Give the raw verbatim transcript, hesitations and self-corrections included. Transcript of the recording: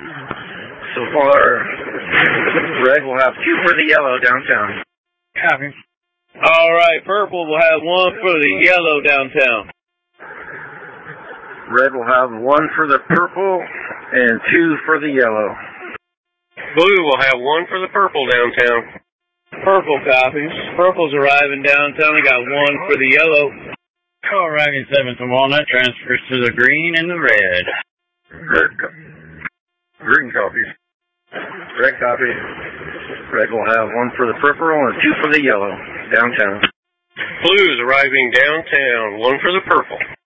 So far, red will have two for the yellow downtown. Copy. All right, purple will have one for the yellow downtown. Red will have one for the purple and two for the yellow. Blue will have one for the purple downtown. Purple copies. Purple's arriving downtown. They got one for the yellow. All righty, seventh and Walnut transfers to the green and the red. Red co- green copies. Red copy. Red will have one for the purple and two for the yellow downtown. Blue's arriving downtown, one for the purple.